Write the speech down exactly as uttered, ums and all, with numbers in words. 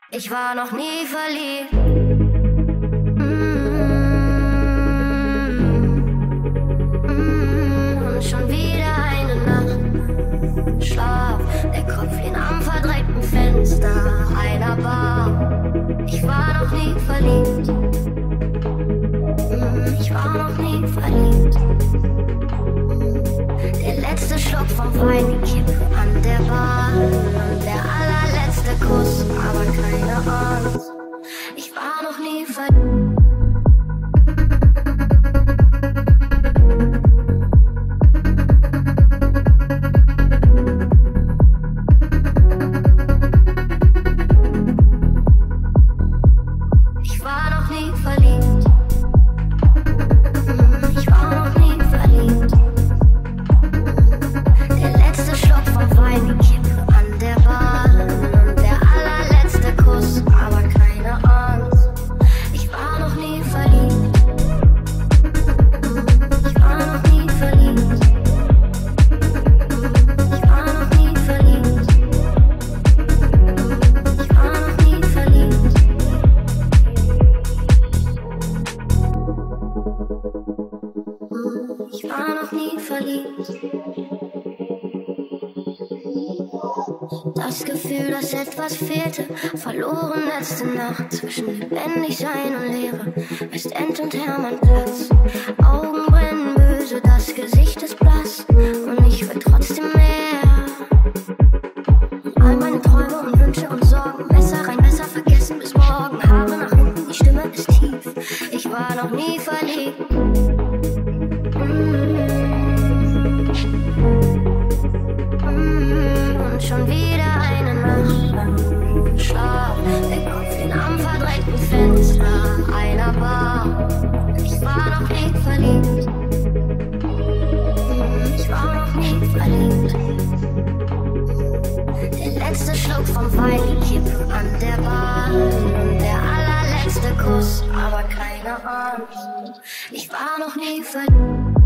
Ich war noch nie verliebt. Und schon wieder eine Nacht. Schlaf, der Kopf liegt am verdreckten Fenster einer Bar. Ich war noch nie verliebt. Ich war noch nie verliebt. Der letzte Schluck vom Wein gekippt an der Bar. Und der allerletzte Kuss, aber keine Angst. Ich war noch nie verliebt. Ich war noch nie verliebt. Das Gefühl, dass etwas fehlte, verloren letzte Nacht. Zwischen Lebendigsein und Leere, Westend und Hermannplatz. Augen brennen böse, das Gesicht ist blass. Und ich will trotzdem mehr. All meine Träume und Wünsche und Sorgen, Messer rein, Messer vergessen bis morgen. Haare nach hinten, die Stimme ist tief. Ich war noch nie verliebt. Und schon wieder eine Nacht. Schlaf, der Kopf liegt am verdreckten Fenster einer Bar. Ich war noch nie verliebt. Ich war noch nie verliebt. Der letzte Schluck vom Wein gekippt an der Bar. Und der allerletzte Kuss, aber keine Angst. Ich war noch nie verliebt.